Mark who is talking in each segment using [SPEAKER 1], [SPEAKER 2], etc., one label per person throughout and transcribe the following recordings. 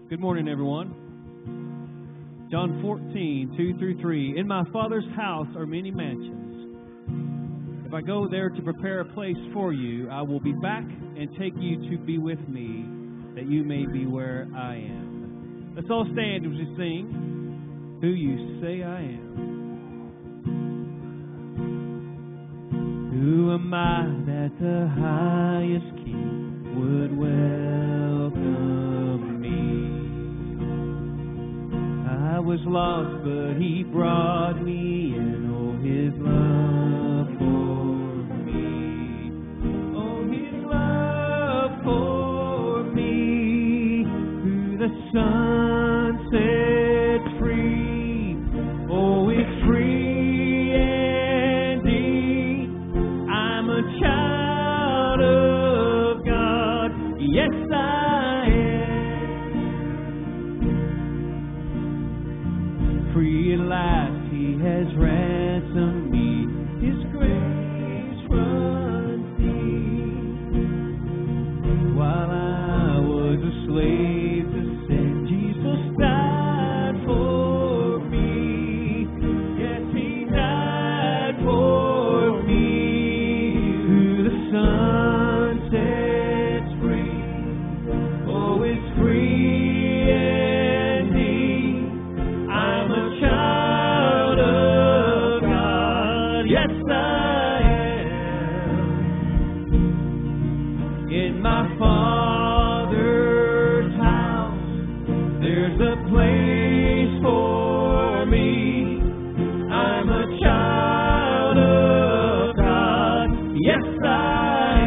[SPEAKER 1] Good morning, everyone. John 14, 2 through 3. In my Father's house are many mansions. If I go there to prepare a place for you, I will be back and take you to be with me, that you may be where I am. Let's all stand as we sing, Who You Say I Am. Who am I that the highest King would welcome me? I was lost, but He brought me in. Oh, His love for me. Oh, His love for me. Who the Son sets free. Oh, it's free indeed. I'm a child of God. Yes, I am. Free at last, He has ransomed me. His grace runs deep. While I was a slave to sin, Jesus died for me. Yes, He died for me. Who the Son sets free. Oh, it's free indeed. I'm a child of God. Yes, I am. In my Father's house, there's a place for me. I'm a child of God. Yes, I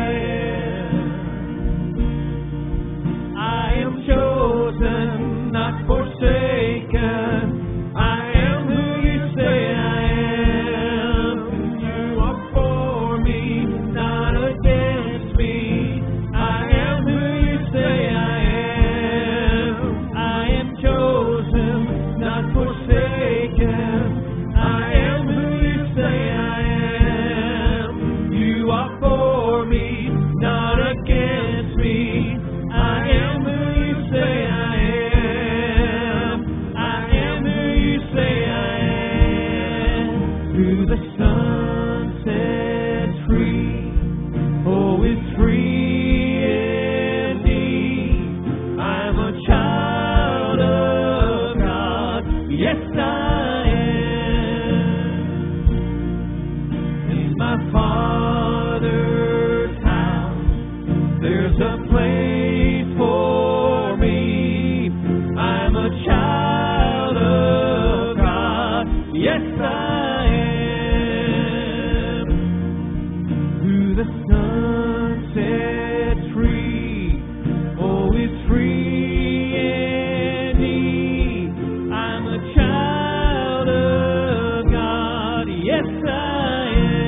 [SPEAKER 1] am. I am chosen, not forsaken. I am who You say I am. You are for me, not against me. I am who You say I am. I am chosen, not forsaken. I am who You say I am. You are for me, not against me. I am who You say I am. I am who You say I am. Who the Son sets free. Oh, it's free indeed. I'm a child of God. Yes, I am. In my Father's house, there's a place for me. I'm a child of God. Yes, I am. Who the Son sets free. Oh, it's free indeed. I'm a child of God. Yes, I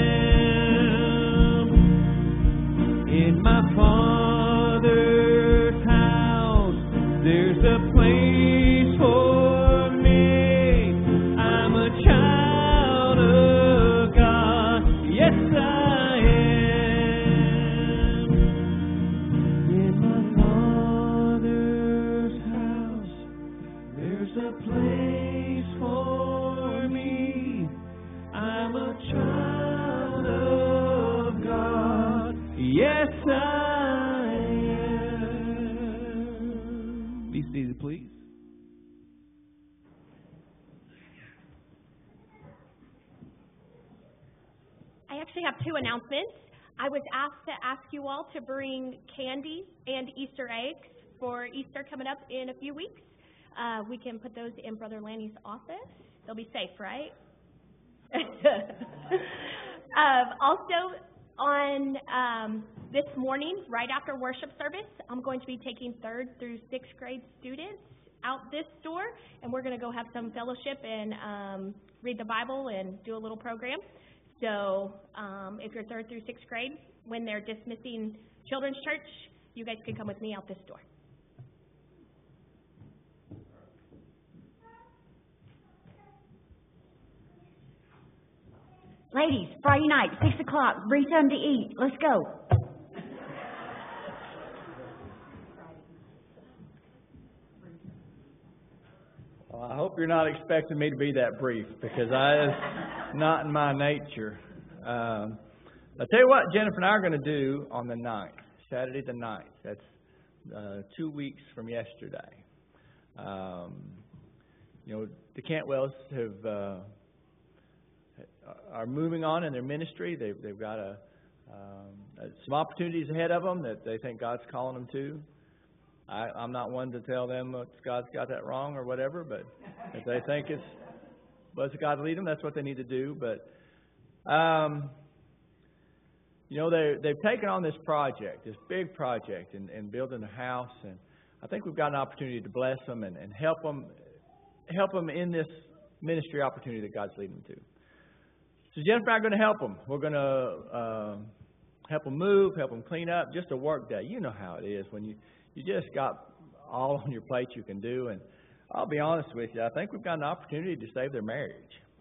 [SPEAKER 1] am. In my Father's house, there's a place for me. I'm a child of God. Yes, I am. In my Father's house, there's a place for me. I'm a child of God. Yes, I am. Be seated, please.
[SPEAKER 2] I actually have two announcements. I was asked to ask you all to bring candy and Easter eggs for Easter coming up in a few weeks. We can put those in Brother Lanny's office. They'll be safe, right? Also, on this morning, right after worship service, I'm going to be taking 3rd through 6th grade students out this door, and we're going to go have some fellowship and read the Bible and do a little program. So if you're 3rd through 6th grade, when they're dismissing Children's Church, you guys can come with me out this door.
[SPEAKER 3] Ladies, Friday night, 6 o'clock, bring something to eat. Let's go.
[SPEAKER 4] Well, I hope you're not expecting me to be that brief, because it's not in my nature. I'll tell you what Jennifer and I are going to do on the 9th, Saturday the 9th. That's 2 weeks from yesterday. The Cantwells are moving on in their ministry. They've got some opportunities ahead of them that they think God's calling them to. I'm not one to tell them God's got that wrong or whatever, but if they think it's God lead them, that's what they need to do. But they've taken on this project, this big project, in building a house, and I think we've got an opportunity to bless them and help them in this ministry opportunity that God's leading them to. So Jennifer and I are going to help them. We're going to help them move, help them clean up, just a work day. You know how it is when you just got all on your plate you can do. And I'll be honest with you, I think we've got an opportunity to save their marriage.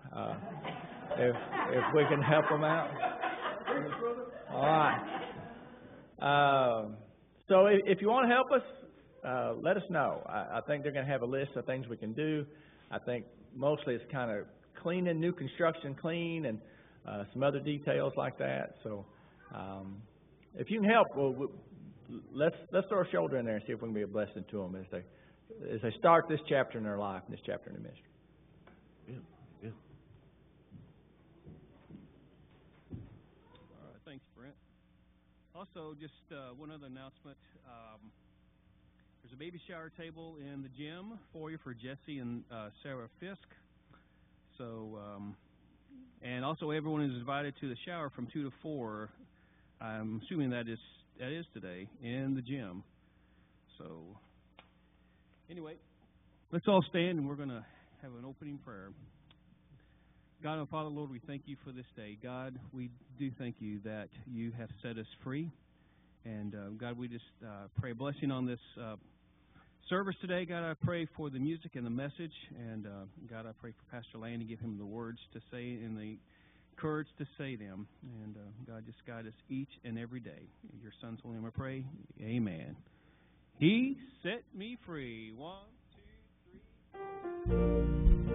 [SPEAKER 4] If we can help them out. All right. So if you want to help us, let us know. I think they're going to have a list of things we can do. I think mostly it's kind of cleaning, new construction clean, and some other details like that. So if you can help, let's throw a shoulder in there and see if we can be a blessing to them as they start this chapter in their life and this chapter in the ministry.
[SPEAKER 1] Yeah. All right, thanks, Brent. Also, just one other announcement. There's a baby shower table in the gym for you for Jesse and Sarah Fisk. So, and also everyone is invited to the shower from 2 to 4. I'm assuming that is today in the gym. So, anyway, let's all stand and we're going to have an opening prayer. God and Father, Lord, we thank you for this day. God, we do thank you that you have set us free. And God, we just pray a blessing on this service today. God, I pray for the music and the message. And God, I pray for Pastor Lane to give him the words to say and the courage to say them. And God, just guide us each and every day. In your Son's holy name I pray. Amen. He set me free. 1, 2, 3, 4.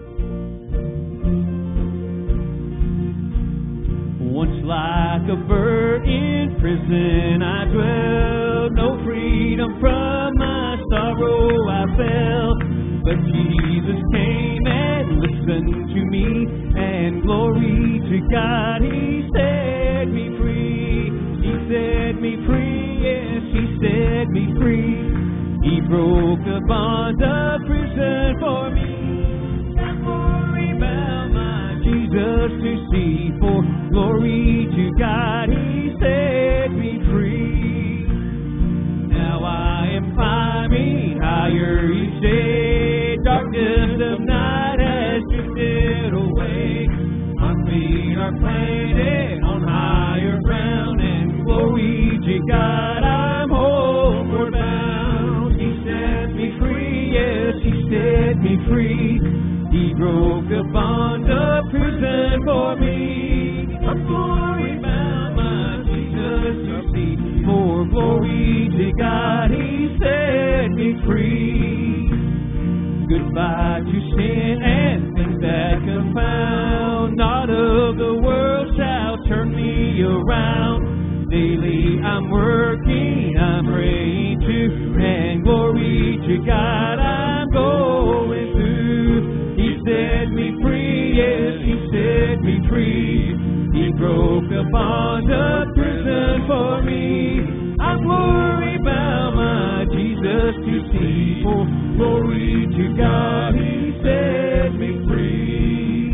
[SPEAKER 1] Once like a bird in prison I dwelled, no freedom from my sorrow I felt. But Jesus came and listened to me, and glory to God, He set me free. He set me free, yes, He set me free. He broke the bonds of prison for me. Not worry about my Jesus to see, for glory to God, He set me free. Now I am climbing higher each day. Darkness of night has drifted away. My feet are planted on higher ground, and glory to God, I'm homeward bound. He set me free, yes, He set me free. He broke the bonds of prison for me. I'm glory bound, my Jesus to see. For glory to God, He set me free. Goodbye to sin and things that confound. Not of the world shall turn me around. Daily I'm working, I'm praying too, and glory to God I'm going through. He set me free, yes, He set me free. He broke the bonds of prison for me. I'm glory bound, my Jesus to see. For glory to God, He set me free.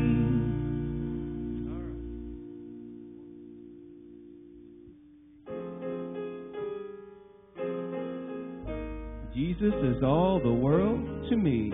[SPEAKER 1] Jesus is all the world to me.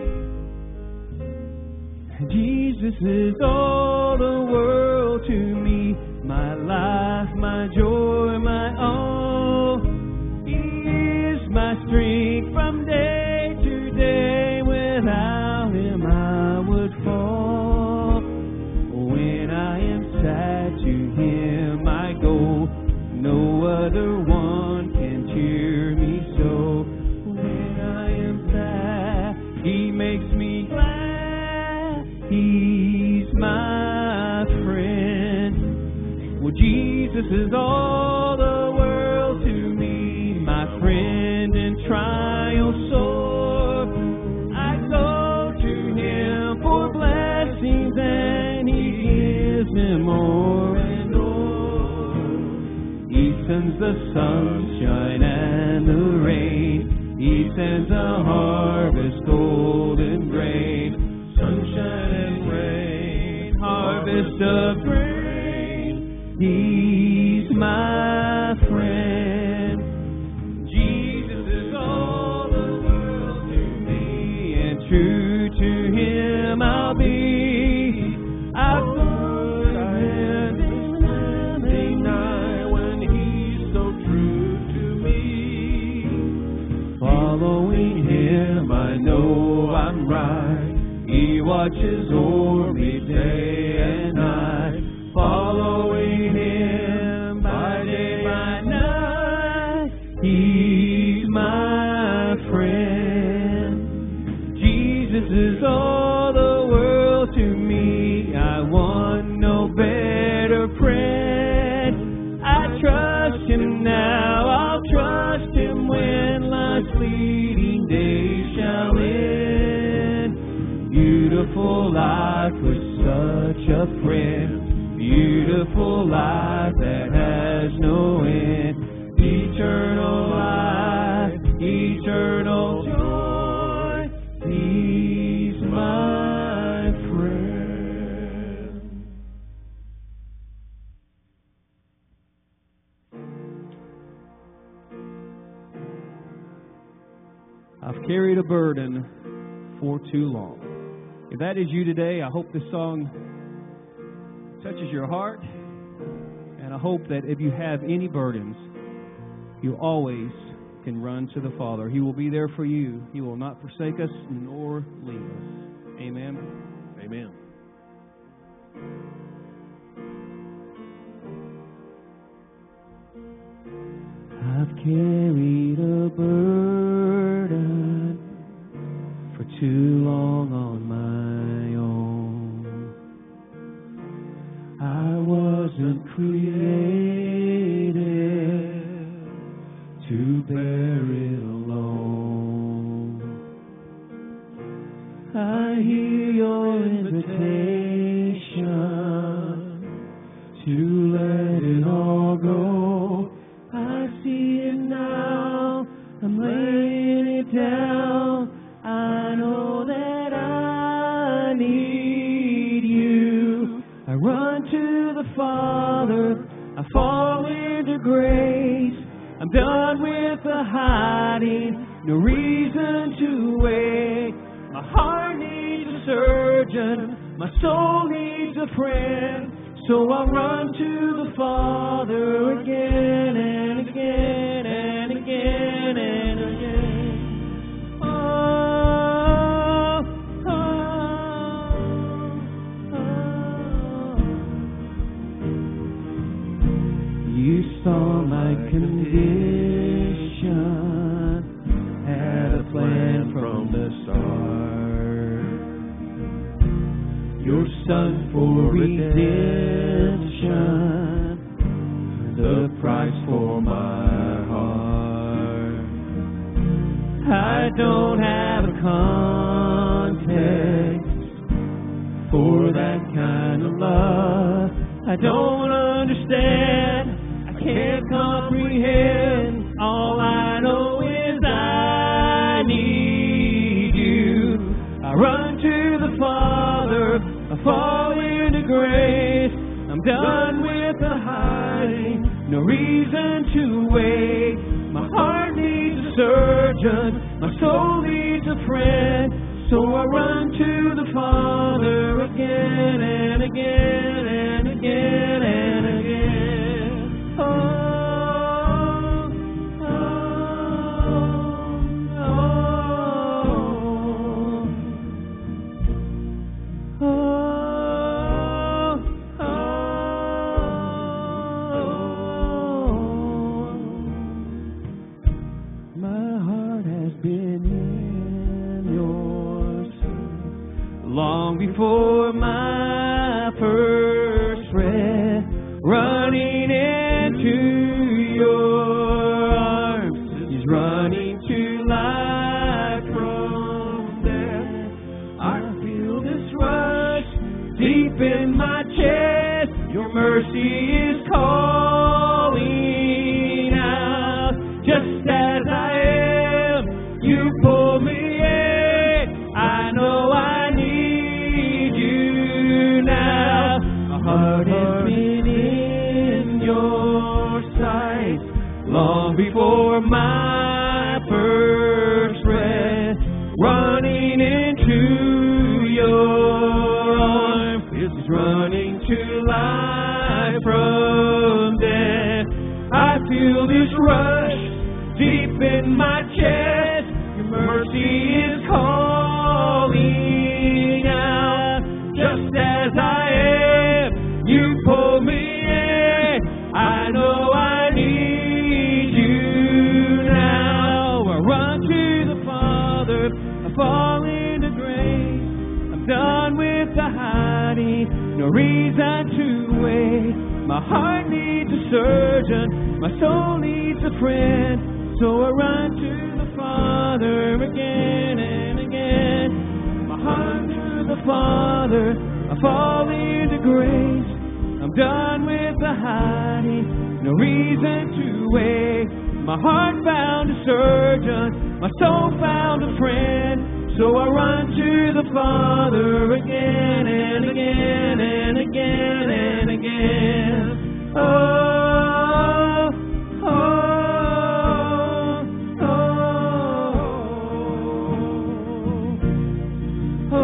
[SPEAKER 1] Jesus is all the world to me. My life, my joy, my all. He is my strength from day to day. Without Him I would fall. When I am sad, to Him I go. No other one can cheer me so. When I am sad, He makes makes me glad. He's my friend. Well, Jesus is all the world to me, my friend in trial sore. I go to Him for blessings, and He gives me more and more. He sends the sunshine and the rain. He sends a harvest, golden grain, sunshine and rain, harvest of grain. He's my friend. Jesus is all the world to me, and true to Him I'll be. I've learned there's nothing nigh when He's so true to me. Following Him, I know I'm right. He watches over me day and night. Following Him by day, by night. He's my friend. Jesus is all the world to me. I want no better friend. I trust Him now. I'll trust Him when life's fleeting days shall end. Beautiful life with such a friend. Beautiful life that has no end. Eternal life, eternal joy. He's my friend. I've carried a burden for too long. If that is you today, I hope this song touches your heart. And I hope that if you have any burdens, you always can run to the Father. He will be there for you. He will not forsake us nor leave us. Amen.
[SPEAKER 5] Amen.
[SPEAKER 1] I've carried a burden for too long on my own. I wasn't created to bear it alone. I hear your invitation to let it all go. I see it now, I'm laying it down. I know that I need you. I run to the Father, I fall into grace. I'm done with the hiding, no reason to wait. My heart needs a surgeon, my soul needs a friend. So I run to the Father again and again and again and again. Oh, oh, oh. You saw my condition, had a plan from the start. Your Son for redemption, the price for my heart. I don't have a context for that kind of love. I don't understand, I can't comprehend. All I know is I need you. I run to the Father, I fall into grace. I'm done with the hiding, no reason to wait. My heart needs a surgeon, my soul needs a friend. So I run to the Father again and again and again and again. Oh, oh, oh, oh, oh. My heart has been in yours long before my first breath, running into your arms, is running to life from there. I feel this rush deep in my chest. Your mercy is calling out. Just as I am, you pull me in. I know I need you now. My heart has been in your sight long before my first breath, running into your arms is running to life from death. I feel this rush deep in my chest. Your mercy is calling out. Just as I am, you pull me in. I know I need you now. I run to the Father. I fall into grace. I'm done with the hiding. No reason to wait. My heart needs a surgeon. My soul needs a friend. So I run to the Father again and again. My heart to the Father. I fall into grace. I'm done with the hiding. No reason to wait. My heart found a surgeon. My soul found a friend. So I run to the Father again and again and again and again. Oh, oh, oh, oh,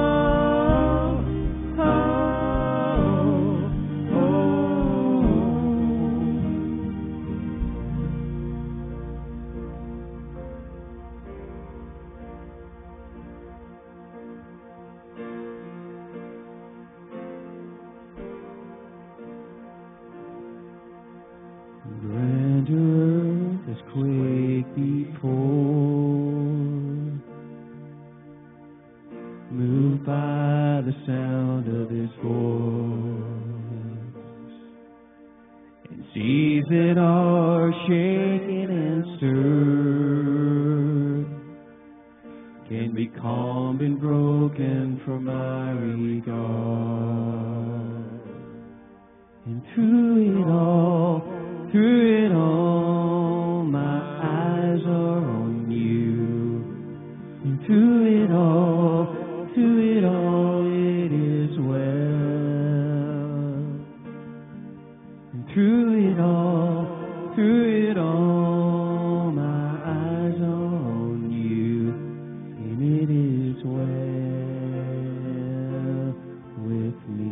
[SPEAKER 1] oh, oh. Grandeur has quaked before, moved by the sound of His voice, and seas that are shaken and stirred can be calmed and broken from my regard. And through it all, my eyes are on you. And through it all, it is well. And through it all, my eyes are on you. And it is well with me.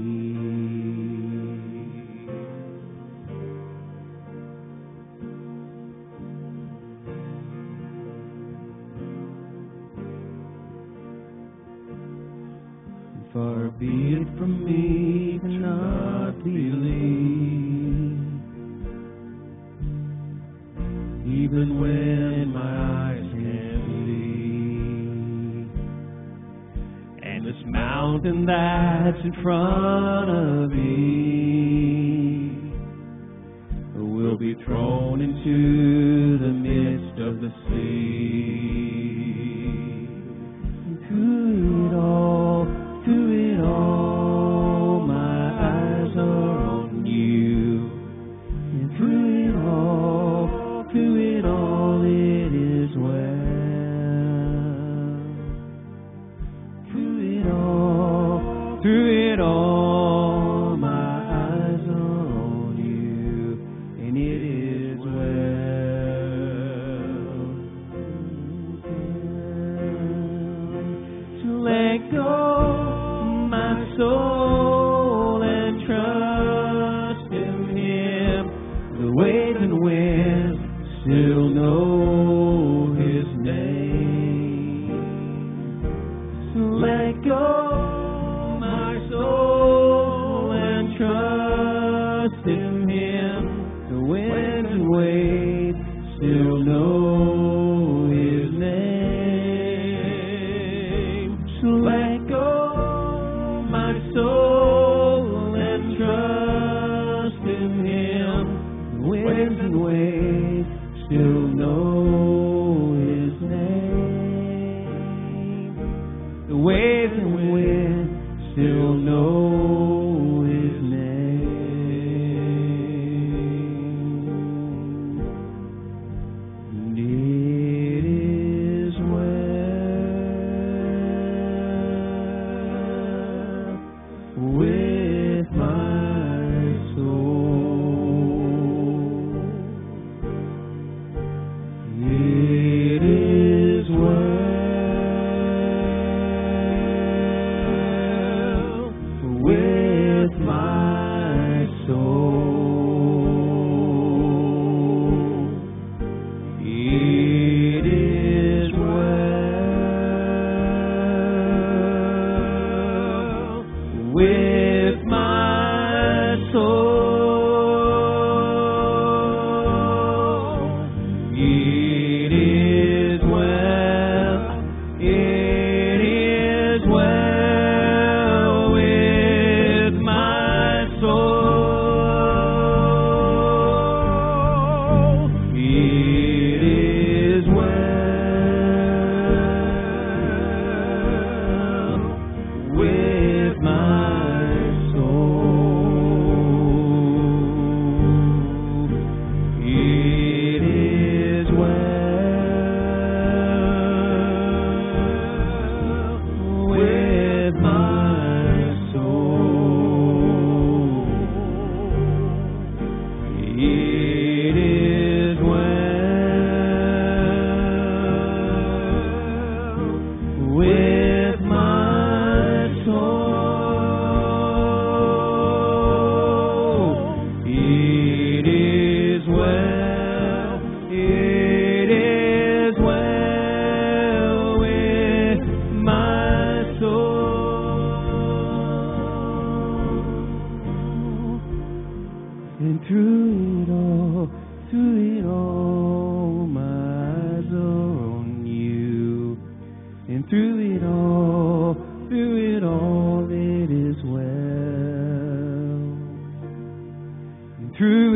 [SPEAKER 1] Far be it from me to not believe, even when my eyes can't believe. And this mountain that's in front of me will be thrown into the midst of the sea. And through it all, my eyes are on you. And through it all, it is well. Through it all, my eyes are on you, and it is well. So let go soul and trust in Him. The waves and winds still know His name. So let go, my soul, and trust in Him. The winds and waves still know His name. So let go, graves and when still know His name. And it is well with my soul. It is well with my soul. It is well with my soul. It is well. It is well with my soul. It is well with my soul. It is well with my soul. It is well with my soul. It is well. It is well with my soul. And through it all, my eyes are on you. And through it all, it is well. And through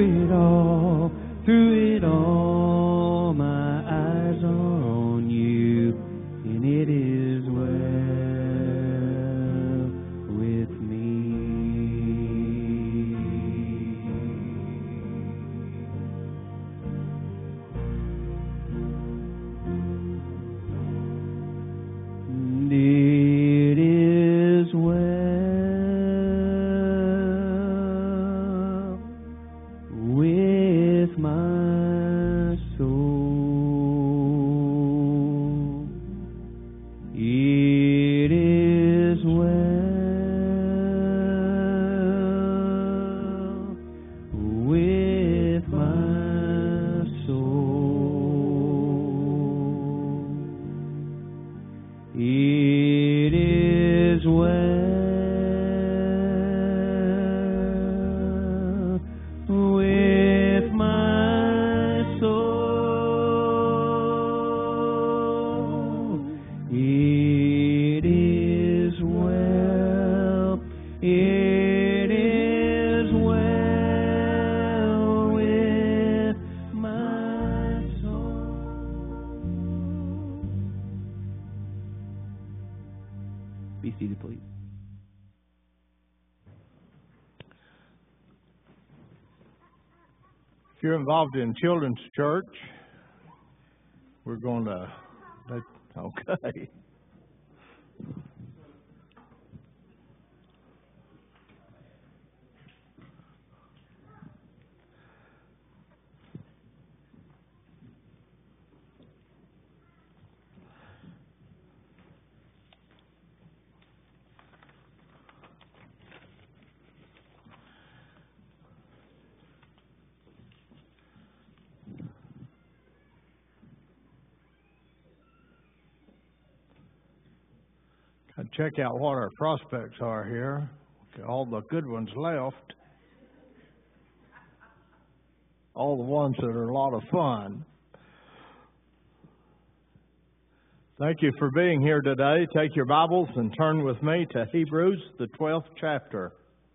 [SPEAKER 1] it all, my eyes are on you. And it is well with me. And it is well with my soul. It is well with my soul. It is well with my soul. It is well. It is well with my soul. Be seated, please.
[SPEAKER 5] If you're involved in children's church, we're going to, okay. Check out what our prospects are here. All the good ones left. All the ones that are a lot of fun. Thank you for being here today. Take your Bibles and turn with me to Hebrews, the 12th chapter.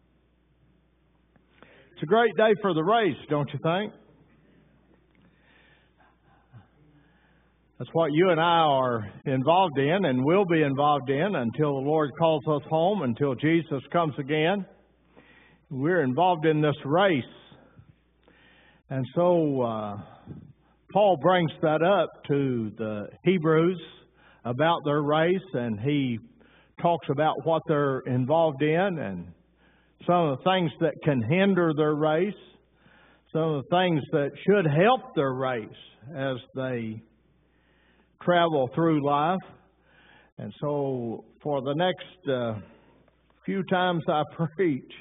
[SPEAKER 5] It's a great day for the race, don't you think? That's what you and I are involved in and will be involved in until the Lord calls us home, until Jesus comes again. We're involved in this race. And so Paul brings that up to the Hebrews about their race, and he talks about what they're involved in and some of the things that can hinder their race, some of the things that should help their race as they travel through life. And so for the next few times I preach,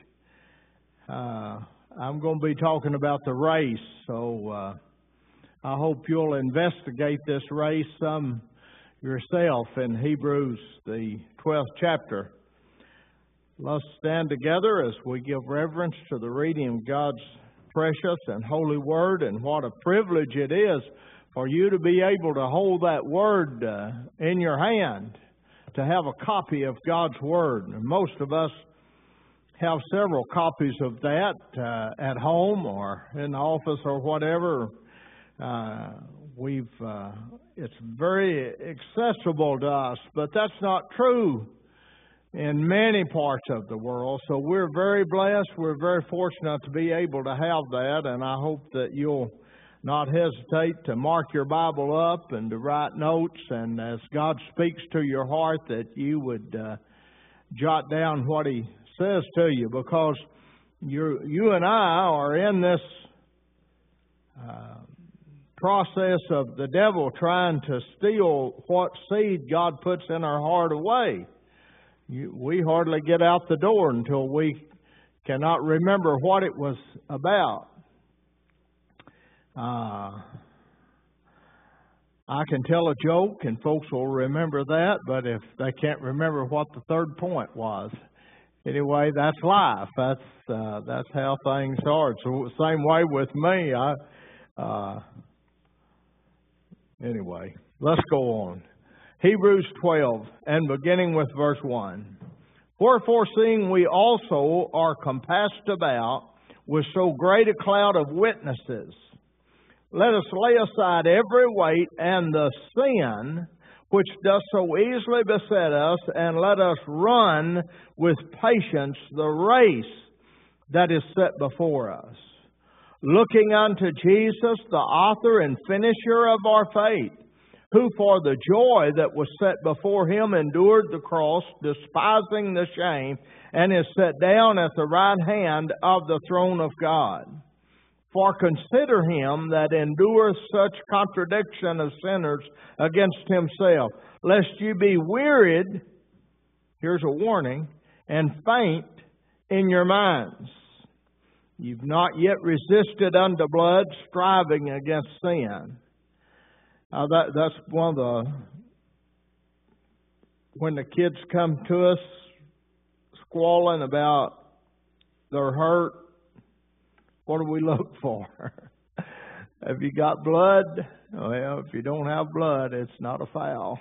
[SPEAKER 5] I'm going to be talking about the race. So I hope you'll investigate this race some yourself in Hebrews, the 12th chapter. Let's stand together as we give reverence to the reading of God's precious and holy Word, and what a privilege it is for you to be able to hold that Word in your hand, to have a copy of God's Word. And most of us have several copies of that at home or in the office or whatever. It's very accessible to us, but that's not true in many parts of the world. So we're very blessed. We're very fortunate to be able to have that, and I hope that you'll not hesitate to mark your Bible up and to write notes, and as God speaks to your heart, that you would jot down what He says to you, because you and I are in this process of the devil trying to steal what seed God puts in our heart away. We hardly get out the door until we cannot remember what it was about. I can tell a joke and folks will remember that, but if they can't remember what the third point was, anyway, that's life. That's how things are. So same way with me. Anyway, let's go on. Hebrews 12, and beginning with verse 1. Wherefore, seeing we also are compassed about with so great a cloud of witnesses, let us lay aside every weight and the sin which doth so easily beset us, and let us run with patience the race that is set before us, looking unto Jesus, the author and finisher of our faith, who for the joy that was set before Him endured the cross, despising the shame, and is set down at the right hand of the throne of God. For consider Him that endureth such contradiction of sinners against Himself, lest you be wearied, here's a warning, and faint in your minds. You've not yet resisted unto blood, striving against sin. That's one of the, when the kids come to us squalling about their hurt, what do we look for? Have you got blood? Well, if you don't have blood, it's not a foul.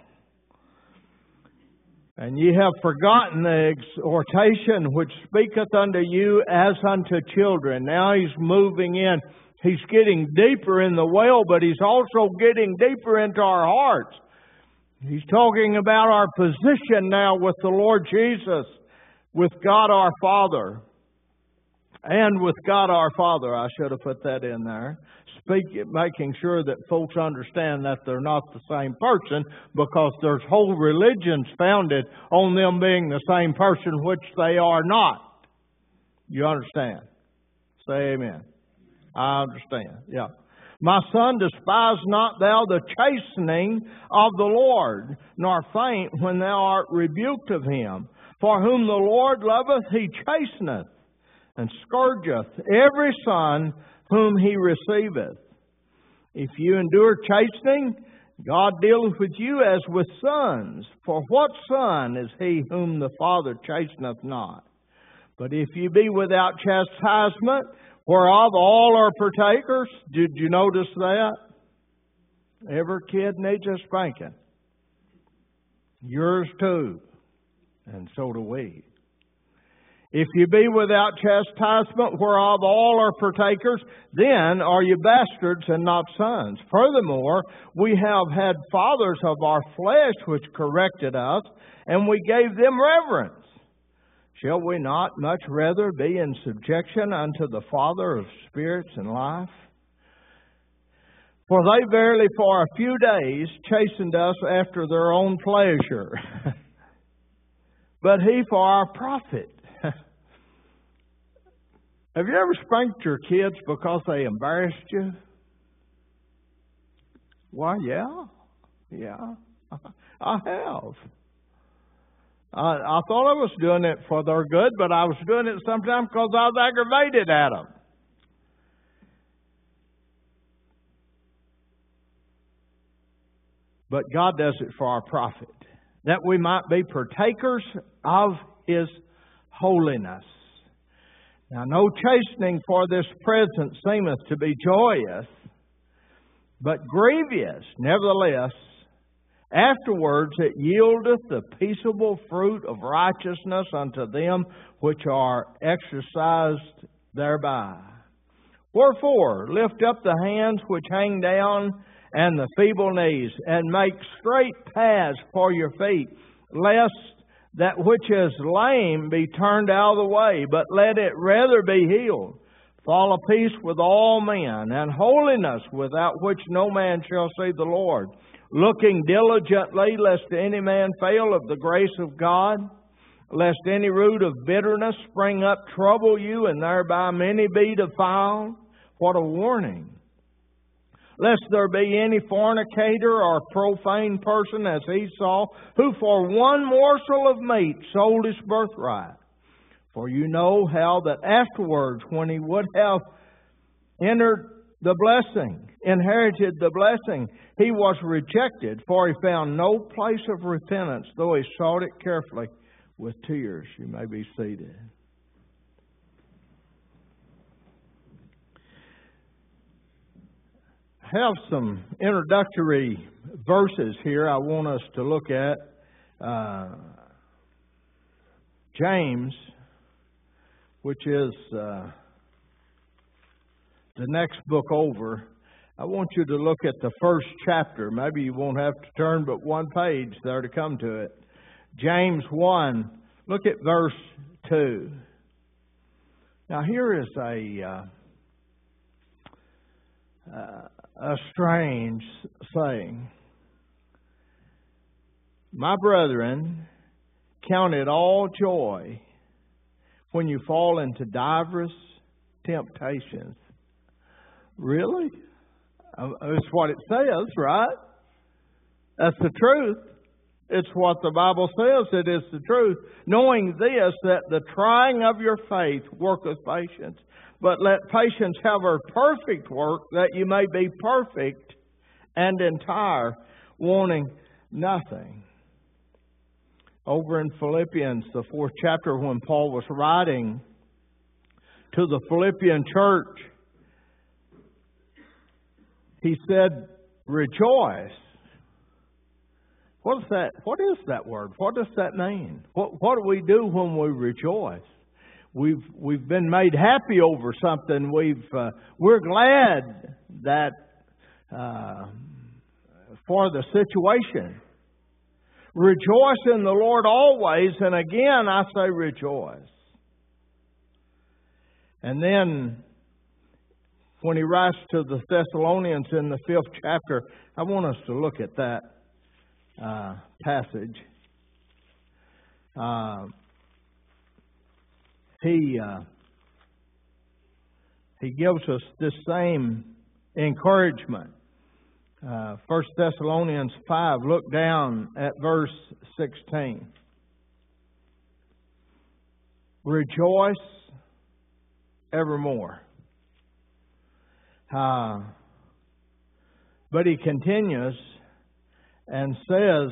[SPEAKER 5] And ye have forgotten the exhortation which speaketh unto you as unto children. Now He's moving in. He's getting deeper in the well, but He's also getting deeper into our hearts. He's talking about our position now with the Lord Jesus, with God our Father. And with God our Father, I should have put that in there. Making sure that folks understand that they're not the same person, because there's whole religions founded on them being the same person, which they are not. You understand? Say amen. I understand. Yeah. My son, despise not thou the chastening of the Lord, nor faint when thou art rebuked of Him. For whom the Lord loveth, He chasteneth, and scourgeth every son whom He receiveth. If you endure chastening, God dealeth with you as with sons. For what son is he whom the Father chasteneth not? But if you be without chastisement, whereof all are partakers, did you notice that? Every kid needs a spanking. Yours too. And so do we. If you be without chastisement, whereof all are partakers, then are you bastards and not sons. Furthermore, we have had fathers of our flesh which corrected us, and we gave them reverence. Shall we not much rather be in subjection unto the Father of spirits and life? For they verily for a few days chastened us after their own pleasure, but He for our profit. Have you ever spanked your kids because they embarrassed you? Why, yeah, I have. I thought I was doing it for their good, but I was doing it sometimes because I was aggravated at them. But God does it for our profit, that we might be partakers of His holiness. Now, no chastening for this present seemeth to be joyous, but grievous. Nevertheless, afterwards it yieldeth the peaceable fruit of righteousness unto them which are exercised thereby. Wherefore, lift up the hands which hang down, and the feeble knees, and make straight paths for your feet, lest that which is lame be turned out of the way, but let it rather be healed. Follow peace with all men, and holiness, without which no man shall see the Lord. Looking diligently, lest any man fail of the grace of God, lest any root of bitterness spring up, trouble you, and thereby many be defiled. What a warning! Lest there be any fornicator or profane person as Esau, who for one morsel of meat sold his birthright. For you know how that afterwards, when he would have inherited the blessing, he was rejected, for he found no place of repentance, though he sought it carefully with tears. You may be seated. I have some introductory verses here I want us to look at. James, which is the next book over. I want you to look at the first chapter. Maybe you won't have to turn but one page there to come to it. James 1, look at verse 2. Now here is a strange saying. My brethren, count it all joy when you fall into divers temptations. Really? That's what it says, right? That's the truth. It's what the Bible says. It is the truth. Knowing this, that the trying of your faith worketh patience. But let patience have her perfect work, that you may be perfect and entire, wanting nothing. Over in Philippians, the 4th chapter, when Paul was writing to the Philippian church, he said, rejoice. What is that word? What does that mean? What do we do when we rejoice? We've been made happy over something. We're glad that for the situation. Rejoice in the Lord always, and again I say rejoice. And then when he writes to the Thessalonians in the 5th chapter, I want us to look at that passage. He gives us this same encouragement. 1 Thessalonians 5, look down at verse 16. Rejoice evermore. But he continues and says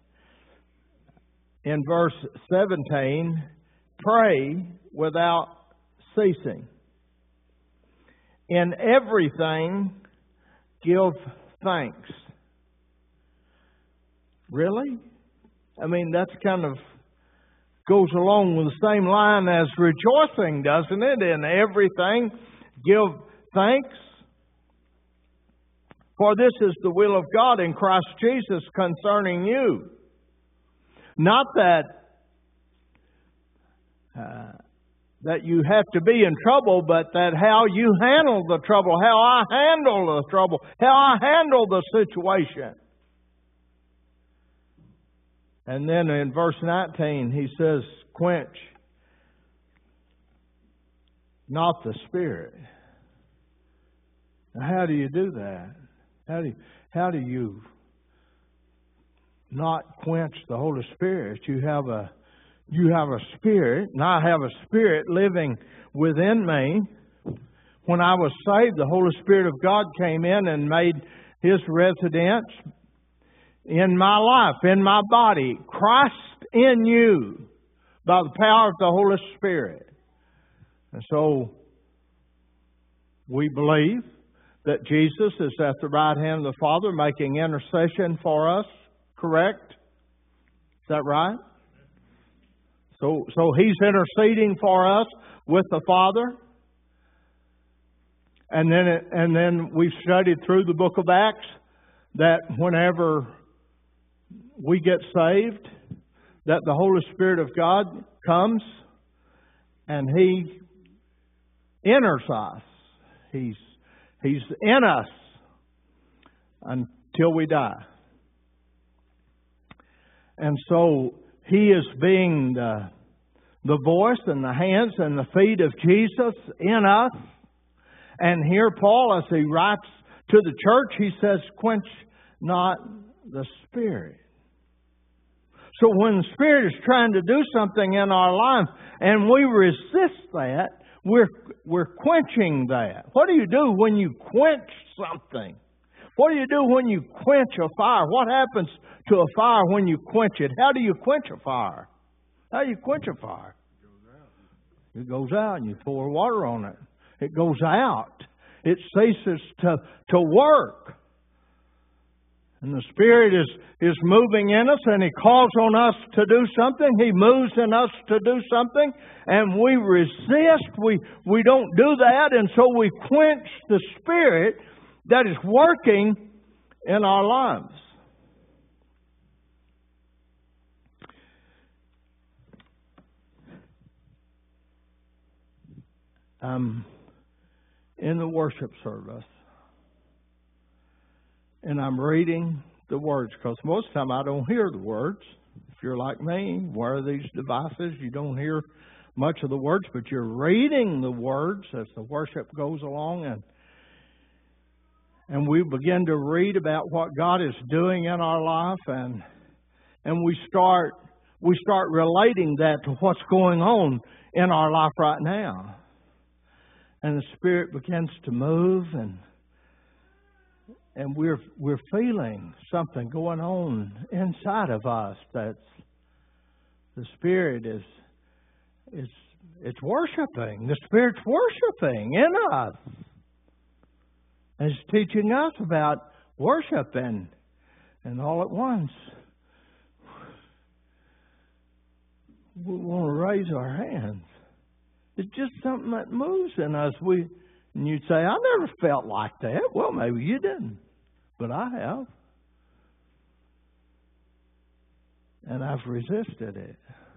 [SPEAKER 5] in verse 17, pray without ceasing. In everything, give thanks. Really? I mean, that's kind of goes along with the same line as rejoicing, doesn't it? In everything, give thanks. For this is the will of God in Christ Jesus concerning you. Not that you have to be in trouble, but that how you handle the trouble, how I handle the trouble, how I handle the situation. And then in verse 19, he says, quench not the Spirit. Now, how do you do that? How do you not quench the Holy Spirit? You have a spirit, and I have a spirit living within me. When I was saved, the Holy Spirit of God came in and made His residence in my life, in my body. Christ in you by the power of the Holy Spirit. And so we believe that Jesus is at the right hand of the Father making intercession for us. Correct? Is that right? So He's interceding for us with the Father. And then we've studied through the book of Acts that whenever we get saved, that the Holy Spirit of God comes and He enters us. He's in us until we die. And so He is being the voice and the hands and the feet of Jesus in us. And here Paul, as he writes to the church, he says, quench not the Spirit. So when the Spirit is trying to do something in our life and we resist that, we're quenching that. What do you do when you quench something? What do you do when you quench a fire? What happens to a fire when you quench it? How do you quench a fire? How do you quench a fire? It goes out and you pour water on it. It goes out. It ceases to work. And the Spirit is moving in us and He calls on us to do something. He moves in us to do something. And we resist. We don't do that. And so we quench the Spirit that is working in our lives. In the worship service, and I'm reading the words, because most of the time I don't hear the words. If you're like me, wear these devices, you don't hear much of the words, but you're reading the words as the worship goes along, and we begin to read about what God is doing in our life, and we start relating that to what's going on in our life right now. And the Spirit begins to move, and we're feeling something going on inside of us. That's the Spirit it's worshiping. The Spirit's worshiping in us. And it's teaching us about worship, and all at once we want to raise our hands. It's just something that moves in us. And you'd say, I never felt like that. Well, maybe you didn't, but I have. And I've resisted it.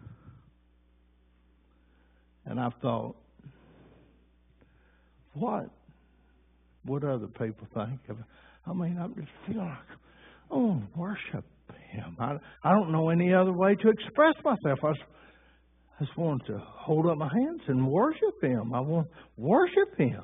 [SPEAKER 5] And I've thought, what would other people think of it? I mean, I just feel like, I want to worship Him. I don't know any other way to express myself. I just want to hold up my hands and worship Him. I want to worship Him.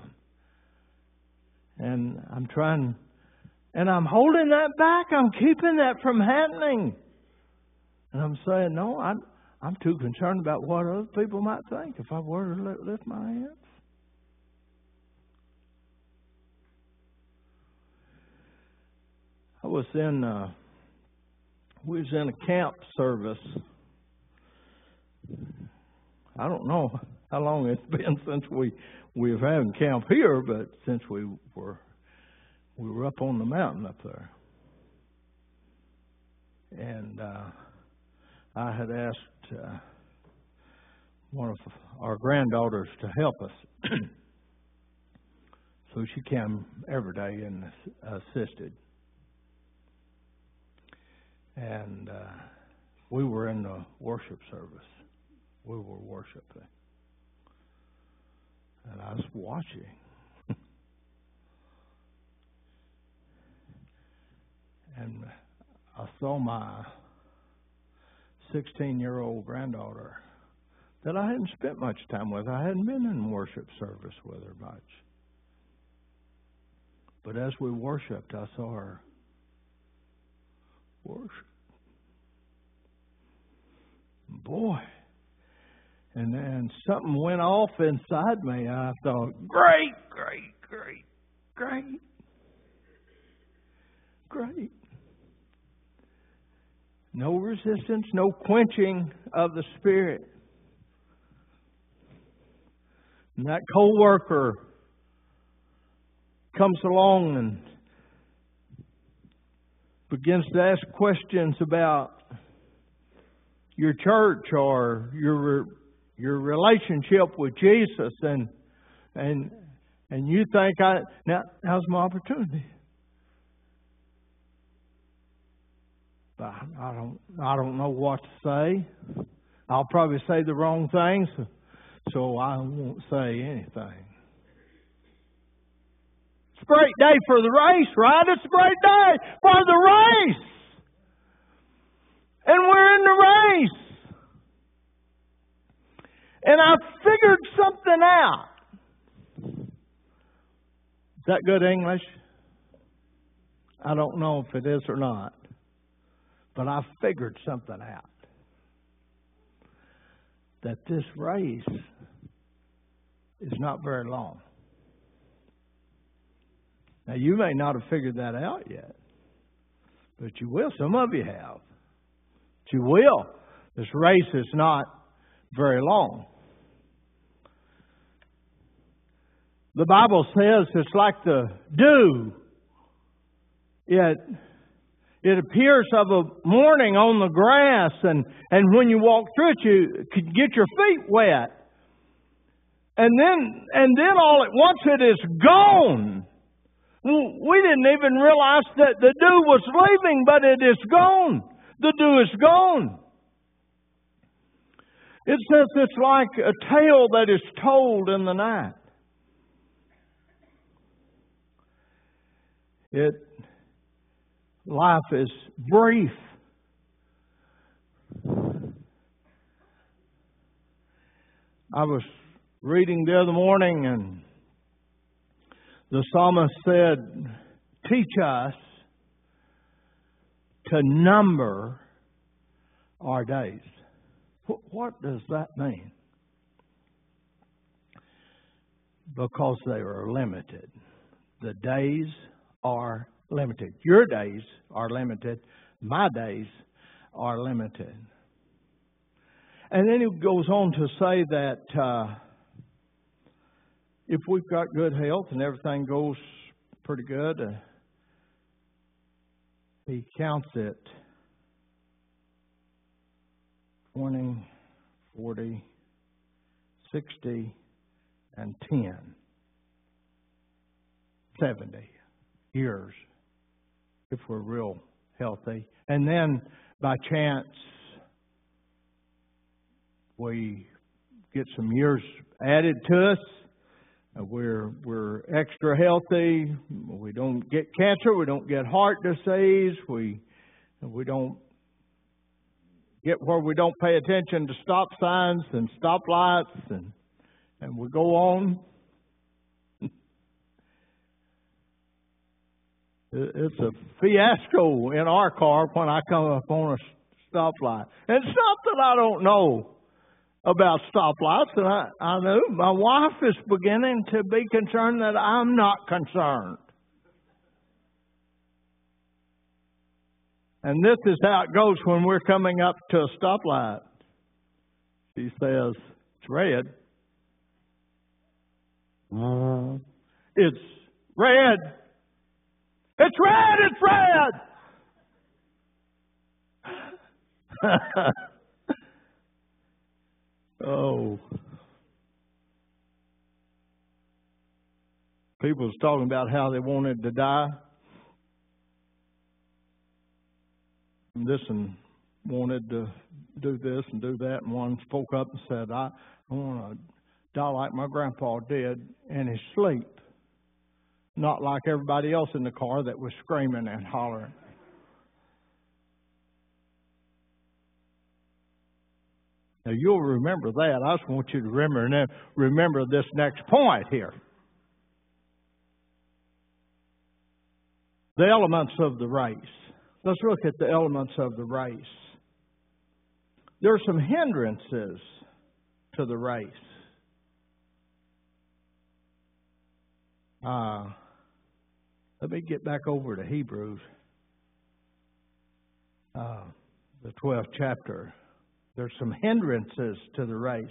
[SPEAKER 5] And I'm trying, and I'm holding that back. I'm keeping that from happening. And I'm saying, no, I'm too concerned about what other people might think if I were to lift my hands. We was in a camp service. I don't know how long it's been since we have had camp here, but since we were up on the mountain up there. And I had asked one of our granddaughters to help us. So she came every day and assisted. And we were in the worship service. We were worshiping. And I was watching. And I saw my 16-year-old granddaughter that I hadn't spent much time with. I hadn't been in worship service with her much. But as we worshiped, I saw her worship. Boy. And then something went off inside me. I thought, great, great, great, great, great. No resistance, no quenching of the Spirit. And that co-worker comes along and begins to ask questions about your church or your relationship with Jesus, and you think, now's my opportunity. But I don't know what to say. I'll probably say the wrong things, so I won't say anything. It's a great day for the race, right? It's a great day for the race. And we're in the race. And I figured something out. Is that good English? I don't know if it is or not. But I figured something out. That this race is not very long. Now, you may not have figured that out yet. But you will. Some of you have. But you will. This race is not very long. The Bible says it's like the dew. It appears of a morning on the grass, and when you walk through it, you can get your feet wet. And then all at once it is gone. We didn't even realize that the dew was leaving, but it is gone. The dew is gone. It says it's like a tale that is told in the night. Life is brief. I was reading the other morning, and the psalmist said, teach us to number our days. What does that mean? Because they are limited. The days are limited. Your days are limited. My days are limited. And then it goes on to say that if we've got good health and everything goes pretty good, he counts it 20, 40, 60, and 10. 70 years if we're real healthy. And then by chance we get some years added to us. We're extra healthy. We don't get cancer. We don't get heart disease. We don't get where we don't pay attention to stop signs and stop lights, and we go on. It's a fiasco in our car when I come up on a stoplight. And it's not that I don't know about stoplights, and I know my wife is beginning to be concerned that I'm not concerned. And this is how it goes when we're coming up to a stoplight. She says, it's red. It's red. It's red! It's red! Oh. People was talking about how they wanted to die. And this one wanted to do this and do that. And one spoke up and said, I want to die like my grandpa did in his sleep. Not like everybody else in the car that was screaming and hollering. Now, you'll remember that. I just want you to remember this next point here. The elements of the race. Let's look at the elements of the race. There are some hindrances to the race. Let me get back over to Hebrews, the 12th chapter. There's some hindrances to the race.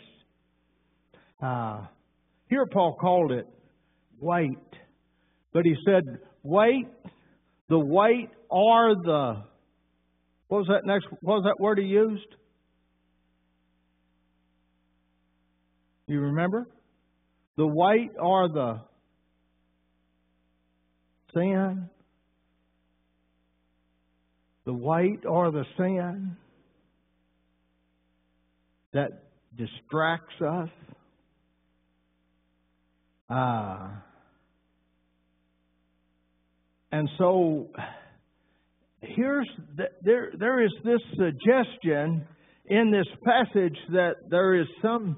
[SPEAKER 5] Here Paul called it weight. But he said weight, the weight or the, what was that word he used? You remember? The weight or the sin. The weight or the sin that distracts us. And so there is this suggestion in this passage that there is sin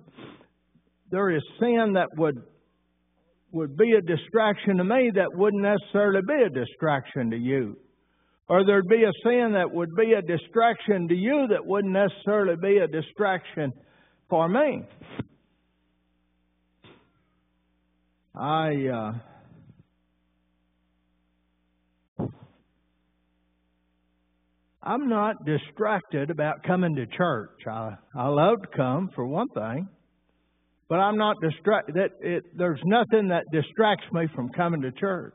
[SPEAKER 5] that would be a distraction to me that wouldn't necessarily be a distraction to you. Or there'd be a sin that would be a distraction to you that wouldn't necessarily be a distraction for me. I'm not distracted about coming to church. I love to come, for one thing. But I'm not distracted. There's nothing that distracts me from coming to church.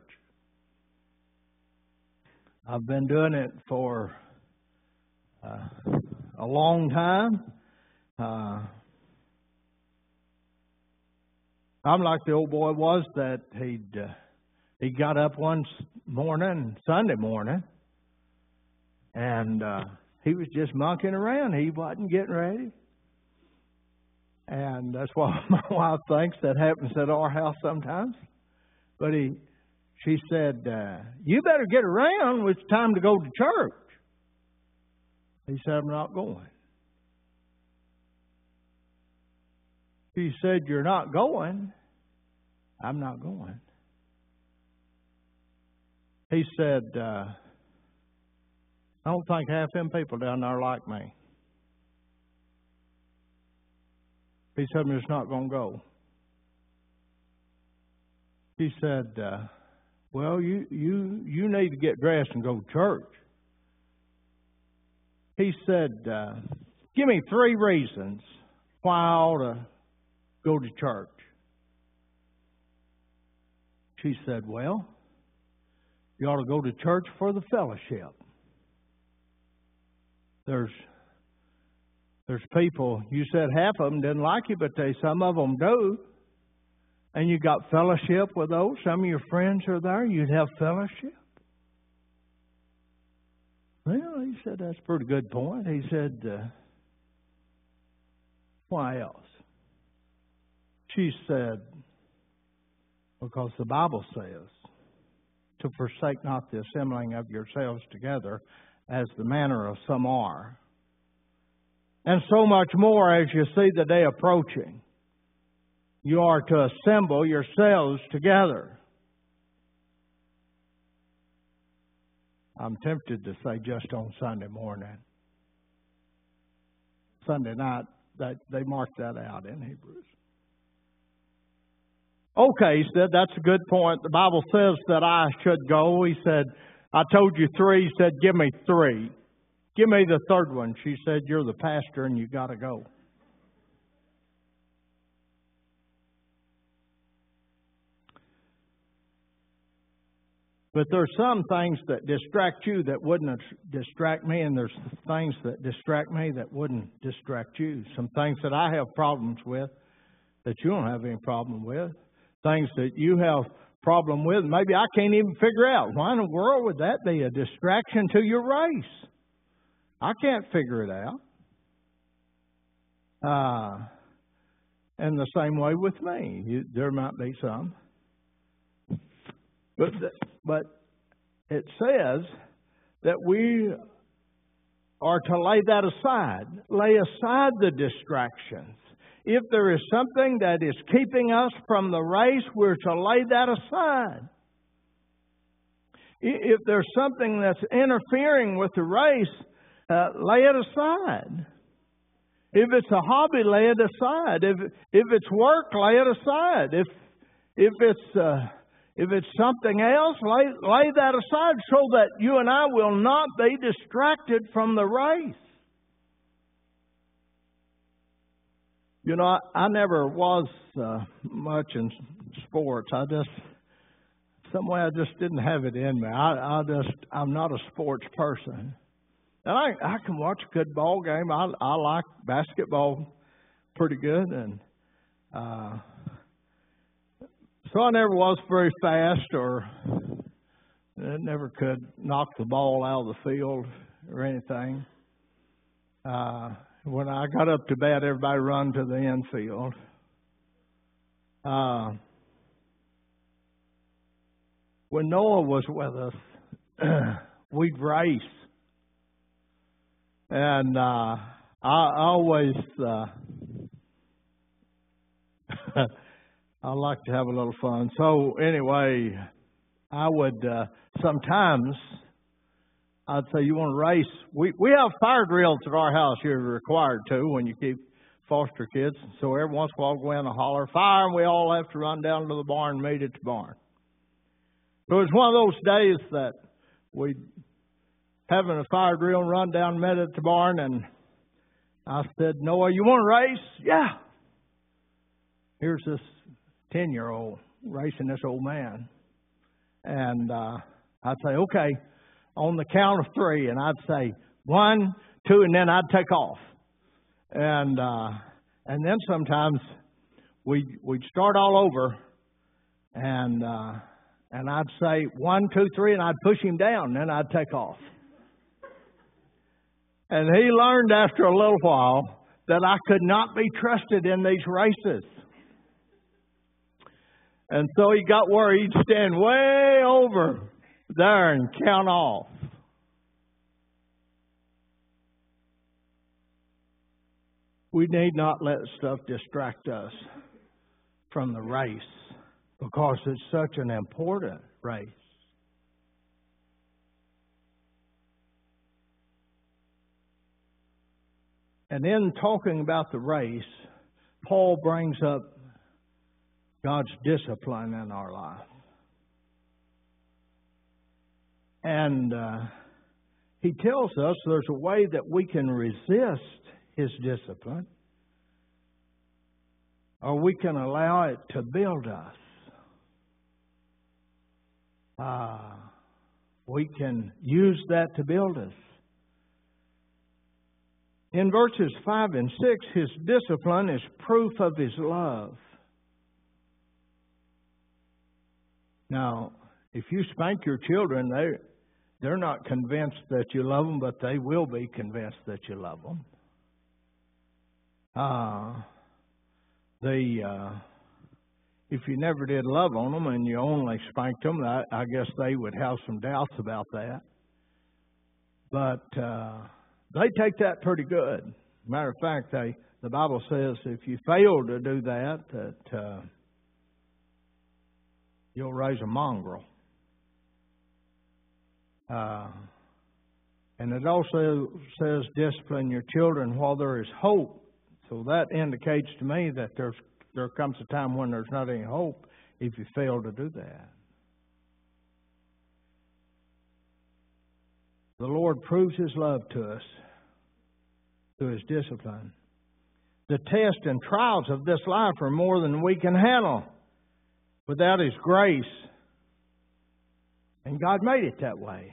[SPEAKER 5] I've been doing it for a long time. I'm like the old boy was that he got up one morning, Sunday morning, and he was just monkeying around. He wasn't getting ready. And that's what my wife thinks that happens at our house sometimes. But she said, you better get around. It's time to go to church. He said, I'm not going. She said, you're not going. I'm not going. He said, I don't think half them people down there like me. He said, I'm just not going to go. He said, well, you need to get dressed and go to church. He said, give me 3 reasons why I ought to go to church. She said, well, you ought to go to church for the fellowship. There's people, you said half of them didn't like you, but some of them do. And you got fellowship with those. Some of your friends are there. You'd have fellowship. Well, he said, that's a pretty good point. He said, why else? She said, because the Bible says to forsake not the assembling of yourselves together as the manner of some are. And so much more as you see the day approaching. You are to assemble yourselves together. I'm tempted to say just on Sunday morning. Sunday night, they marked that out in Hebrews. Okay, he said, that's a good point. The Bible says that I should go. He said, I told you 3. He said, give me 3. Give me the 3rd one. She said, you're the pastor and you got to go. But there's some things that distract you that wouldn't distract me, and there's things that distract me that wouldn't distract you. Some things that I have problems with that you don't have any problem with. Things that you have problem with, maybe I can't even figure out. Why in the world would that be a distraction to your race? I can't figure it out. And the same way with me. There might be some. But it says that we are to lay that aside. Lay aside the distractions. If there is something that is keeping us from the race, we're to lay that aside. If there's something that's interfering with the race, lay it aside. If it's a hobby, lay it aside. If it's work, lay it aside. If it's something else, lay that aside so that you and I will not be distracted from the race. You know, I never was much in sports. Some way I just didn't have it in me. I'm not a sports person. And I can watch a good ball game. I like basketball pretty good, and so I never was very fast, or never could knock the ball out of the field or anything. When I got up to bat, everybody run to the infield. When Noah was with us, we'd race. And I always, I like to have a little fun. So anyway, I would, sometimes, I'd say, you want to race? We have fire drills at our house. You're required to when you keep foster kids. So every once in a while we'll go in and holler, fire, and we all have to run down to the barn and meet at the barn. So it's one of those days that we'd having a fire drill and run down and met at the barn, and I said, Noah, you want to race? Yeah. Here's this 10-year-old racing this old man. And I'd say, okay, on the count of 3, and I'd say 1, 2, and then I'd take off. And then sometimes we'd start all over, and I'd say 1, 2, 3, and I'd push him down, and then I'd take off. And he learned after a little while that I could not be trusted in these races. And so he got where he'd stand way over there and count off. We need not let stuff distract us from the race, because it's such an important race. And in talking about the race, Paul brings up God's discipline in our life. And he tells us there's a way that we can resist His discipline, or we can allow it to build us. We can use that to build us. In verses 5 and 6, His discipline is proof of His love. Now, if you spank your children, they're not convinced that you love them, but they will be convinced that you love them. If you never did love on them and you only spanked them, I guess they would have some doubts about that. But they take that pretty good. Matter of fact, the Bible says if you fail to do that you'll raise a mongrel. And it also says discipline your children while there is hope. So that indicates to me that there comes a time when there's not any hope if you fail to do that. The Lord proves His love to us through His discipline. The tests and trials of this life are more than we can handle. Without His grace And God made it that way.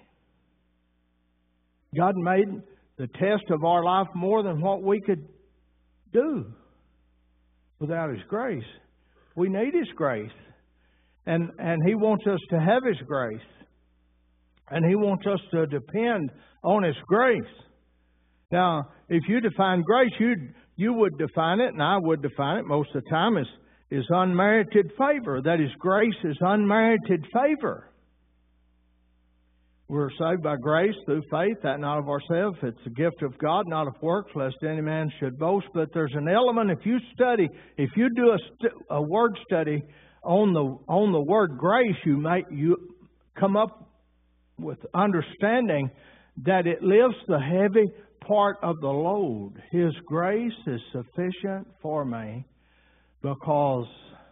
[SPEAKER 5] God made the test of our life more than what we could do without His grace. We need His grace. And He wants us to have His grace. And He wants us to depend on His grace. Now, if you define grace, you would define it, and I would define it most of the time, as unmerited favor. That is, grace is unmerited favor. We're saved by grace through faith, that not of ourselves. It's a gift of God, not of works, lest any man should boast. But there's an element, if you do a word study on the word grace, you come up with understanding that it lifts the heavy part of the load. His grace is sufficient for me because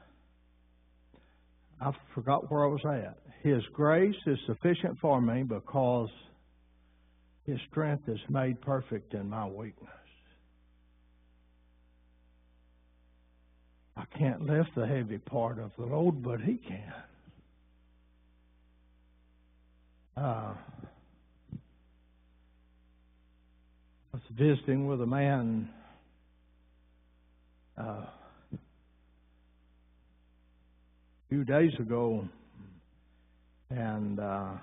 [SPEAKER 5] I forgot where I was at. His grace is sufficient for me because His strength is made perfect in my weakness. I can't lift the heavy part of the load, but He can. I was visiting with a man a few days ago, and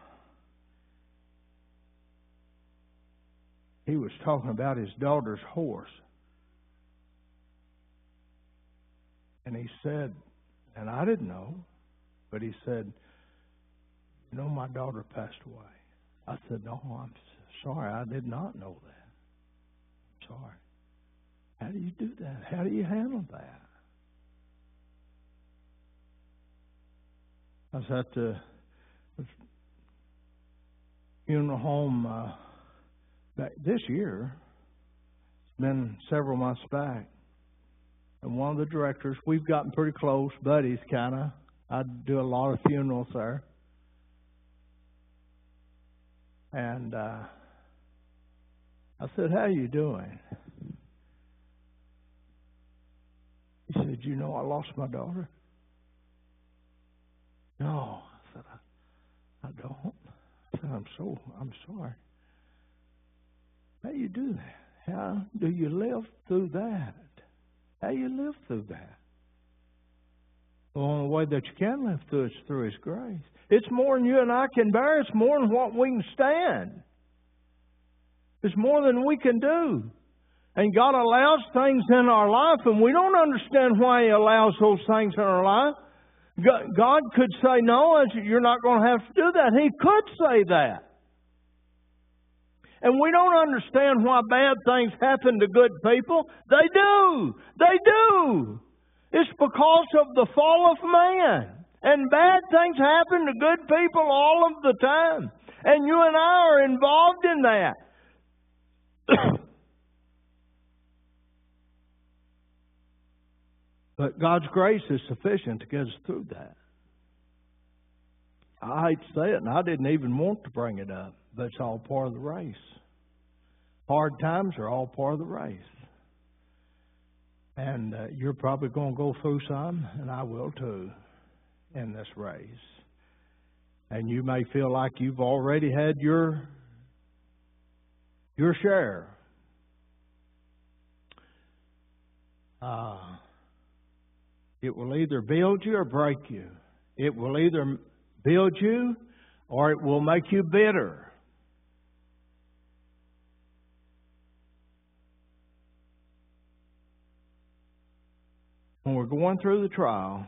[SPEAKER 5] he was talking about his daughter's horse. And he said, and I didn't know, but he said, "You know, my daughter passed away." I said, "No, I'm sorry, I did not know that. I'm sorry." How do you do that? How do you handle that? I was at the funeral home back this year. It's been several months back. And one of the directors, we've gotten pretty close, buddies kind of. I do a lot of funerals there. And I said, "How are you doing?" He said, "You know I lost my daughter?" "No." I said, I don't. I said, I'm sorry. How do you do that? How do you live through that? How do you live through that? The only way that you can live through it is through His grace. It's more than you and I can bear. It's more than what we can stand. It's more than we can do. And God allows things in our life, and we don't understand why He allows those things in our life. God could say, "No, you're not going to have to do that." He could say that. And we don't understand why bad things happen to good people. They do. They do. It's because of the fall of man. And bad things happen to good people all of the time. And you and I are involved in that. But God's grace is sufficient to get us through that. I hate to say it, and I didn't even want to bring it up, but it's all part of the race. Hard times are all part of the race. And you're probably going to go through some, and I will too, in this race. And you may feel like you've already had your share. It will either build you or break you. It will either build you or it will make you bitter. When we're going through the trial,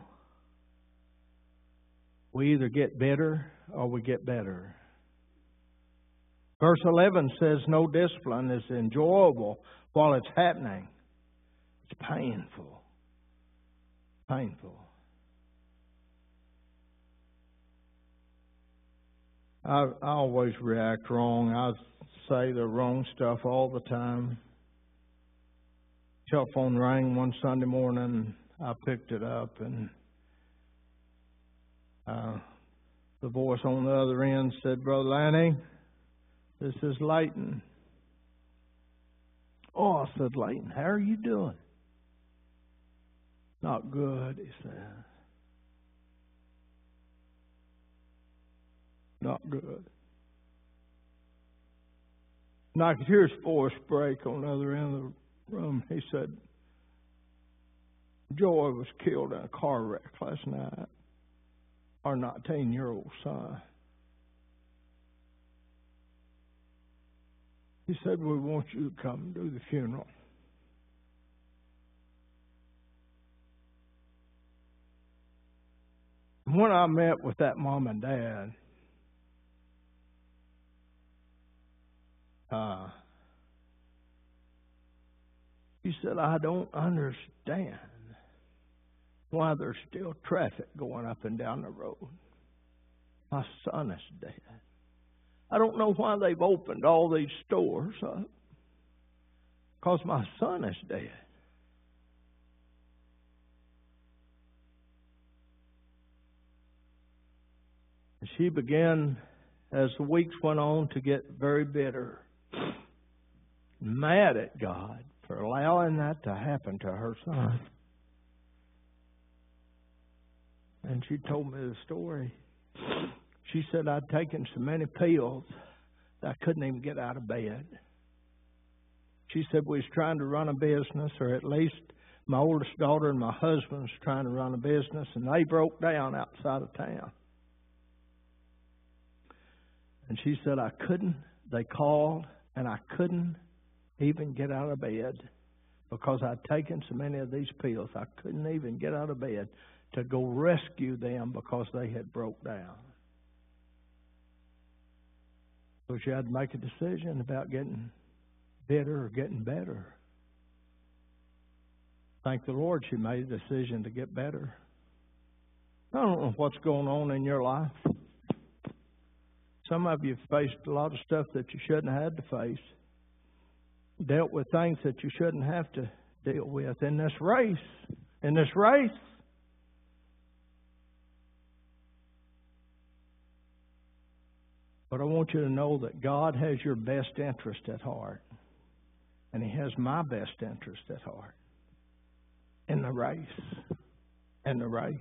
[SPEAKER 5] we either get bitter or we get better. Verse 11 says, "No discipline is enjoyable while it's happening. It's painful." Painful. I always react wrong. I say the wrong stuff all the time. Telephone rang one Sunday morning. I picked it up, and the voice on the other end said, "Brother Lanny, this is Leighton." "Oh," I said, "Leighton, how are you doing?" "Not good," he said. Not good. And I could hear his voice break on the other end of the room. He said, Joy was killed in a car wreck last night. Our 19-year-old son. He said, we want you to come and do the funeral. When I met with that mom and dad, he said, I don't understand why there's still traffic going up and down the road. My son is dead. I don't know why they've opened all these stores up. Because my son is dead. And she began, as the weeks went on, to get very bitter. Mad at God for allowing that to happen to her son. And she told me the story. She said, I'd taken so many pills that I couldn't even get out of bed. She said, we was trying to run a business, or at least my oldest daughter and my husband was trying to run a business, and they broke down outside of town. And she said, I couldn't. They called, and I couldn't even get out of bed because I'd taken so many of these pills. I couldn't even get out of bed to go rescue them because they had broke down. So she had to make a decision about getting bitter or getting better. Thank the Lord she made a decision to get better. I don't know what's going on in your life. Some of you have faced a lot of stuff that you shouldn't have had to face. Dealt with things that you shouldn't have to deal with in this race. In this race. But I want you to know that God has your best interest at heart. And He has my best interest at heart. In the race. In the race.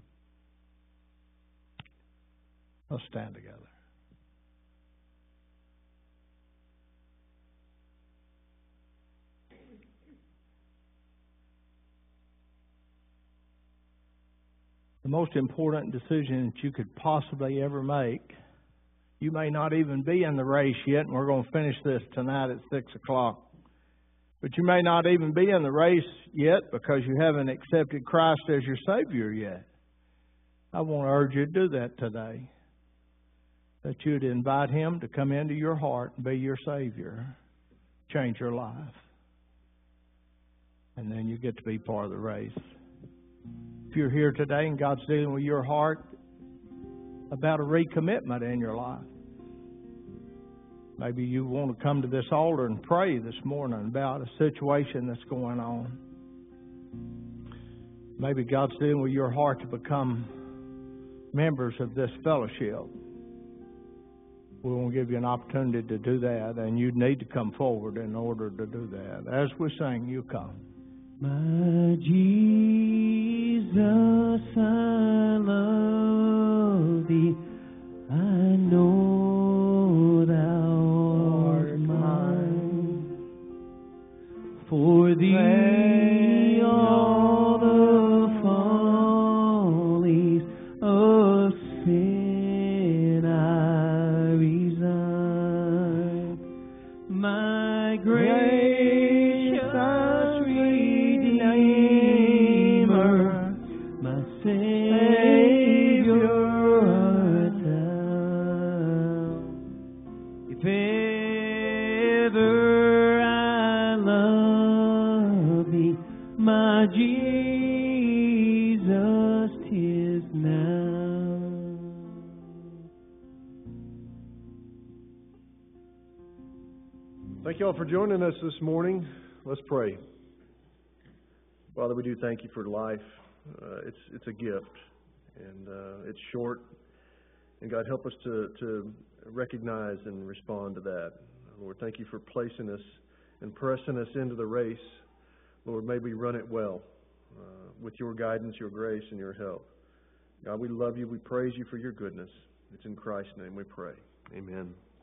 [SPEAKER 5] Let's stand together. The most important decision that you could possibly ever make. You may not even be in the race yet, and we're going to finish this tonight at 6 o'clock. But you may not even be in the race yet because you haven't accepted Christ as your Savior yet. I want to urge you to do that today. That you'd invite Him to come into your heart and be your Savior. Change your life. And then you get to be part of the race. If you're here today and God's dealing with your heart about a recommitment in your life, maybe you want to come to this altar and pray this morning about a situation that's going on. Maybe God's dealing with your heart to become members of this fellowship. We want to give you an opportunity to do that, and you need to come forward in order to do that. As we sing, you come.
[SPEAKER 1] My Jesus, I love Thee. I know Thou art mine. For Thee all the follies of sin I resign. My gracious Redeemer, my Savior art Thou. If ever I love Thee, my Jesus, 'tis now.
[SPEAKER 6] Thank you all for joining us this morning. Let's pray. Father, we do thank You for life. It's a gift, and it's short. And God, help us to recognize and respond to that. Lord, thank You for placing us and pressing us into the race. Lord, may we run it well with Your guidance, Your grace, and Your help. God, we love You. We praise You for Your goodness. It's in Christ's name we pray. Amen.